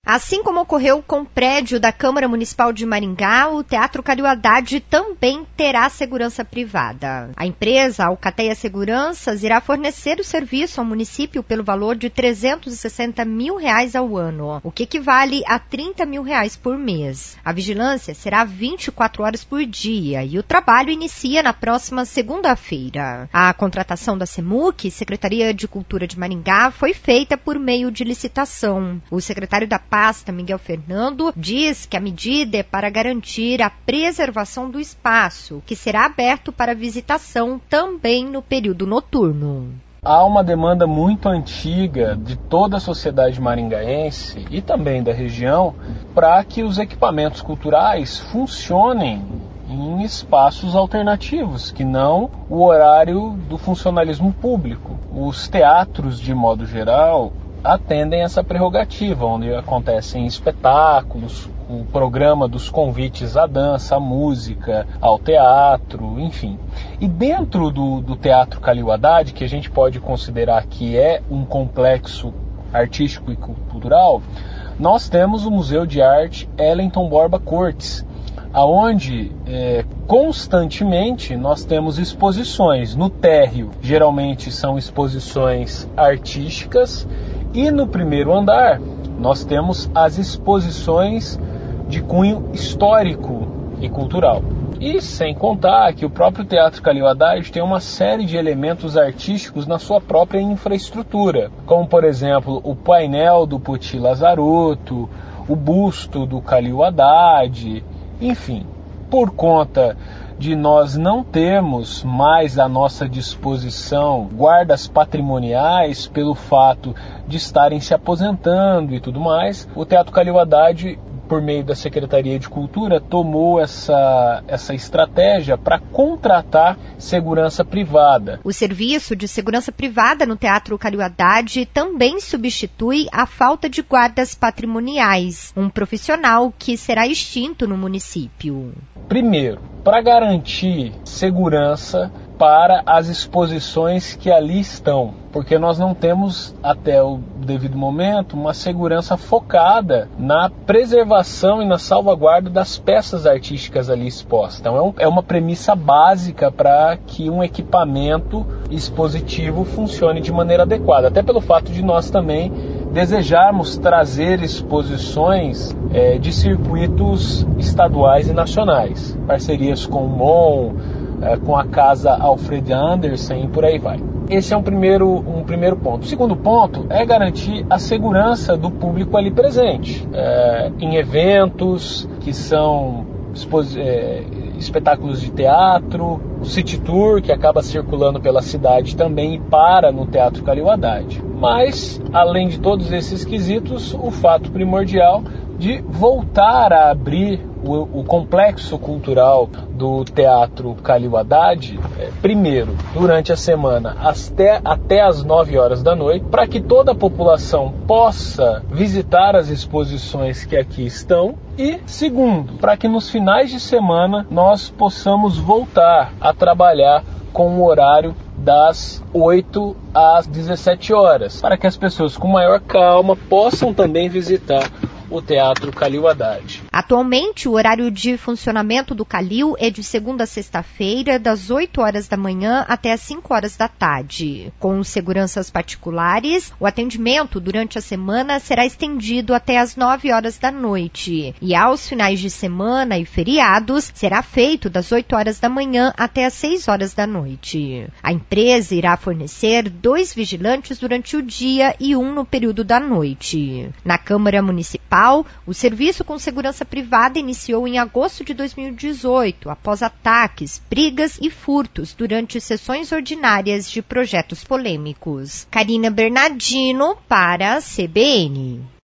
Assim como ocorreu com o prédio da Câmara Municipal de Maringá, o Teatro Calil Haddad também terá segurança privada. A empresa Alcateia Seguranças irá fornecer o serviço ao município pelo valor de R$360 mil ao ano, o que equivale a R$30 mil por mês. A vigilância será 24 horas por dia e o trabalho inicia na próxima segunda-feira. A contratação da SEMUC, Secretaria de Cultura de Maringá, foi feita por meio de licitação. O secretário da pasta, Miguel Fernando, diz que a medida é para garantir a preservação do espaço, que será aberto para visitação também no período noturno. Há uma demanda muito antiga de toda a sociedade maringaense e também da região para que os equipamentos culturais funcionem em espaços alternativos, que não o horário do funcionalismo público. Os teatros, de modo geral, atendem essa prerrogativa, onde acontecem espetáculos, o programa dos convites à dança, à música, ao teatro, enfim. E dentro do Teatro Calil Haddad, que a gente pode considerar que é um complexo artístico e cultural, nós temos o Museu de Arte Wellington Borba Cortes, aonde constantemente nós temos exposições. No térreo, geralmente são exposições artísticas, e no primeiro andar nós temos as exposições de cunho histórico e cultural. E sem contar que o próprio Teatro Calil Haddad tem uma série de elementos artísticos na sua própria infraestrutura, como por exemplo o painel do Poti Lazarotto, o busto do Calil Haddad, enfim. Por conta de nós não termos mais à nossa disposição guardas patrimoniais pelo fato de estarem se aposentando e tudo mais, o Teatro Calil Haddad, por meio da Secretaria de Cultura, tomou essa estratégia para contratar segurança privada. O serviço de segurança privada no Teatro Calil Haddad também substitui a falta de guardas patrimoniais, um profissional que será extinto no município. Primeiro, para garantir segurança para as exposições que ali estão, porque nós não temos, até o devido momento, uma segurança focada na preservação e na salvaguarda das peças artísticas ali expostas. Então é uma premissa básica para que um equipamento expositivo funcione de maneira adequada, até pelo fato de nós também desejarmos trazer exposições de circuitos estaduais e nacionais, parcerias com o MON, com a Casa Alfred Andersen e por aí vai. Esse é um primeiro ponto. O segundo ponto é garantir a segurança do público ali presente, em eventos que são espetáculos de teatro, o City Tour, que acaba circulando pela cidade também e para no Teatro Calil Haddad. Mas, além de todos esses quesitos, o fato primordial de voltar a abrir o complexo cultural do Teatro Calil Haddad, primeiro, durante a semana, até às 9 horas da noite, para que toda a população possa visitar as exposições que aqui estão, e segundo, para que nos finais de semana nós possamos voltar a trabalhar com o horário das 8 às 17 horas, para que as pessoas com maior calma possam também visitar o Teatro Calil Haddad. Atualmente, o horário de funcionamento do Calil é de segunda a sexta-feira, das 8 horas da manhã até as 5 horas da tarde. Com seguranças particulares, o atendimento durante a semana será estendido até as 9 horas da noite. E aos finais de semana e feriados, será feito das 8 horas da manhã até as 6 horas da noite. A empresa irá fornecer 2 vigilantes durante o dia e 1 no período da noite. Na Câmara Municipal, o serviço com segurança privada iniciou em agosto de 2018, após ataques, brigas e furtos durante sessões ordinárias de projetos polêmicos. Karina Bernardino para a CBN.